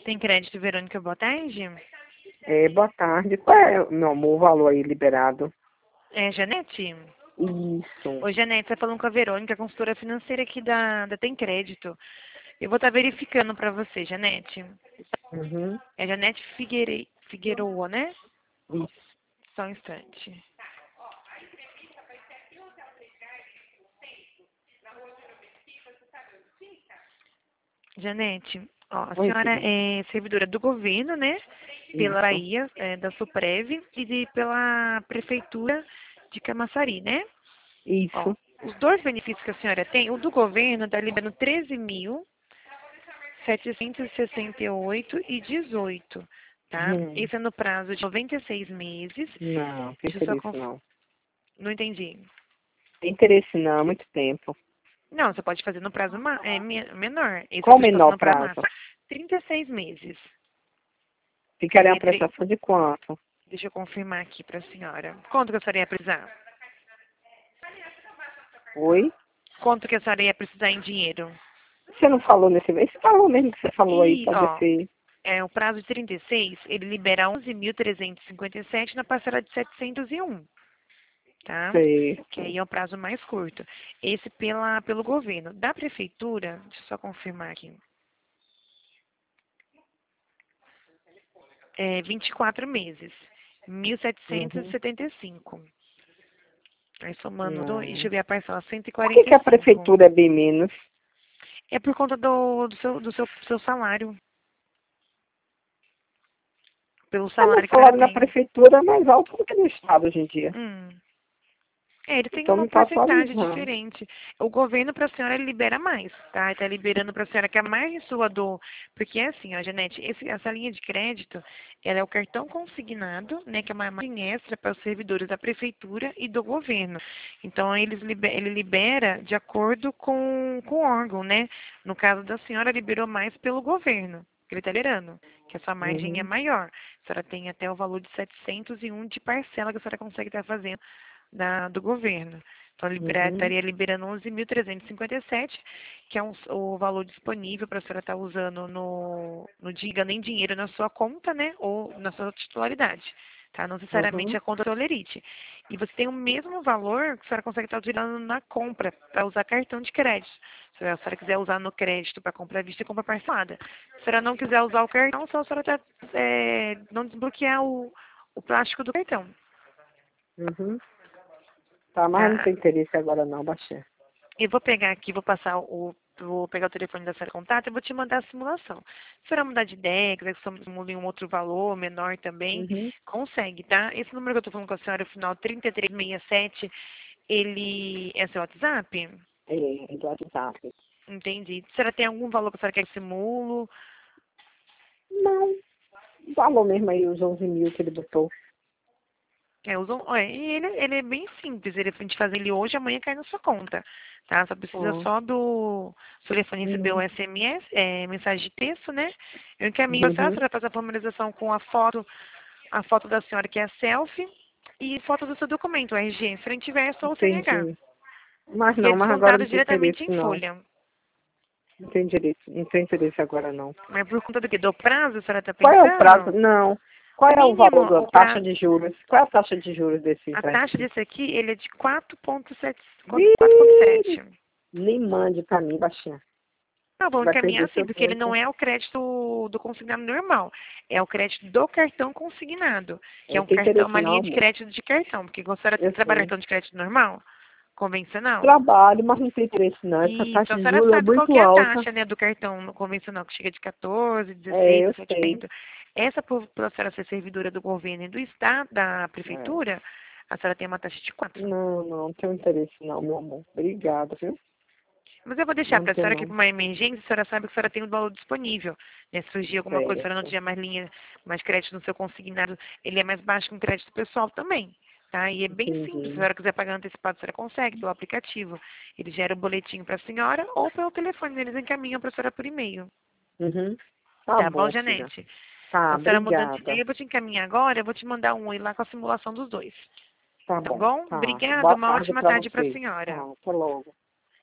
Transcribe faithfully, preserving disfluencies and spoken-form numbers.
Tem crédito, Verônica, boa tarde? É, boa tarde. Qual é, meu amor, o valor aí liberado? É, Janete? Isso. Oi, Janete, você tá falando com a Verônica, consultora financeira aqui da, da Tem Crédito. Eu vou estar verificando para você, Janete. Uhum. É Janete Figueire... Figueroa, né? Isso. Só um instante. Janete, ó, a Oi, senhora querida. é servidora do governo, né? Pela Isso. Bahia, é, da Suprev e de, pela Prefeitura de Camaçari, né? Ó, Isso. os dois benefícios que a senhora tem, o do governo está liberando treze mil setecentos e sessenta e oito e dezoito, tá? Hum. Esse é no prazo de noventa e seis meses. Não, tem Deixa eu só interesse conf... não. Não entendi. Tem interesse não, há muito tempo. Não, você pode fazer no prazo ma... é, me- menor. Esse eu Qual o estou te passando menor no prazo prazo? máximo. trinta e seis meses. Ficaria uma É, tre- prestação de quanto? Deixa eu confirmar aqui para a senhora. Quanto que a senhora ia precisar? Oi? Quanto que a senhora ia precisar em dinheiro? Você não falou nesse mês? Você falou mesmo que você falou aí, E, pode ó, ser. é, o prazo de trinta e seis, ele libera onze mil trezentos e cinquenta e sete na parcela de setecentos e um, tá? Que Certo. aí é o prazo mais curto. Esse pela, pelo governo. Da prefeitura, deixa eu só confirmar aqui. É vinte e quatro meses. mil setecentos e Uhum. setenta e cinco. Aí somando dois, deixa Não. eu ver a parcela, cento e Por que, quarenta que e a cinco. prefeitura é bem menos? É por conta do, do, seu, do seu, seu salário. Pelo Ah, meu salário que a senhora salário na tem. prefeitura é mais alto do que no estado hoje em dia. Hum. É, ele tem Então uma não está porcentagem atualizando. diferente. O governo para a senhora ele libera mais, tá? Ele está liberando para a senhora que a mais sua do... Porque é assim, ó, Janete, esse, essa linha de crédito, ela é o cartão consignado, né? Que é uma margem extra para os servidores da prefeitura e do governo. Então, eles liber, ele libera de acordo com, com o órgão, né? No caso da senhora, liberou mais pelo governo, que ele está liberando, que a sua margem é Uhum. maior. A senhora tem até o valor de setecentos e um de parcela que a senhora consegue estar fazendo da, do governo. Então, libera, Uhum. estaria liberando onze mil trezentos e cinquenta e sete, que é um, o valor disponível para a senhora estar usando no, no dia, em dinheiro na sua conta, né? Ou na sua titularidade. Tá? Não necessariamente Uhum. a conta Tolerite. E você tem o mesmo valor que a senhora consegue estar utilizando na compra, para usar cartão de crédito. Se a senhora quiser usar no crédito para compra à vista e compra parcelada. Se a senhora não quiser usar o cartão, só a senhora tá, é, não desbloquear o, o plástico do cartão. Uhum. Tá, mas não Tá? tem interesse agora não, baixinha. Eu vou pegar aqui, vou passar o. Vou pegar o telefone da senhora contato e vou te mandar a simulação. Se a senhora mudar de ideia, quiser que eu simule um outro valor, menor também, Uhum. consegue, tá? Esse número que eu tô falando com a senhora, o final trinta e três sessenta e sete, ele é seu WhatsApp? É, do WhatsApp. Entendi. A senhora tem algum valor que a senhora quer que simulo? Não, falou mesmo aí os onze mil que ele botou. É, usam, olha, e ele, ele é bem simples. Ele, a gente faz ele hoje, amanhã cai na sua conta. Tá? Só precisa Ó. só do seu telefone receber o Uhum. S M S, é, mensagem de texto, né? Eu encaminho, tá? Você Uhum. vai fazer a formalização com a foto, a foto da senhora que é a selfie e foto do seu documento, o R G, frente e verso ou C N H. Entendi. Mas E é não, mas agora descontado não tem diretamente interesse em não. folha. Não tem interesse, não tem interesse agora não. Mas por conta do quê? Do prazo, a senhora tá Qual é o prazo? pensando? Não. Qual O é o mínimo, valor da o taxa prazo, de juros? Qual é a taxa de juros desse a taxa empréstimo? desse aqui, ele é de quatro vírgula sete, quatro vírgula Ih, sete. nem mande pra mim, baixinha. Tá bom, Vai encaminhar perder sim, seu porque ele não tempo. é o crédito do consignado normal. É o crédito do cartão consignado, que é Não um tem cartão, interesse uma não, linha de amor. crédito de cartão, porque você era Eu trabalha sei. cartão de crédito normal, convencional. Trabalho, mas não tem interesse não. Essa E taxa então a de senhora juros é sabe qual que muito é a alta. taxa, né, do cartão no convencional, que chega de quatorze, É, dezesseis, eu sei. dezessete por cento. Essa, por, por a senhora ser servidora do governo e do Estado, da É. prefeitura, a senhora tem uma taxa de quatro. Não, não, não tenho interesse não, meu amor. Obrigada, viu? Mas eu vou deixar Não para a tem senhora que não. para uma emergência, a senhora sabe que a senhora tem um valor disponível. Né? Se surgir alguma coisa, a senhora não Certo. tiver mais linha, mais crédito no seu consignado, ele é mais baixo que um crédito pessoal também. Tá? E é bem simples. Se a Entendi. senhora quiser pagar antecipado, a senhora consegue pelo aplicativo. Ele gera o boletim para a senhora ou pelo telefone, eles encaminham para a senhora por e-mail. Uhum. Tá Tá bom, bom, filha. Janete? Tá, A senhora mudando de obrigada. ideia, eu vou te encaminhar agora, eu vou te mandar um oi lá com a simulação dos dois. Tá Tá bom, bom? tá. Obrigada, Boa uma tarde ótima pra tarde para a você. senhora. Tchau, até logo.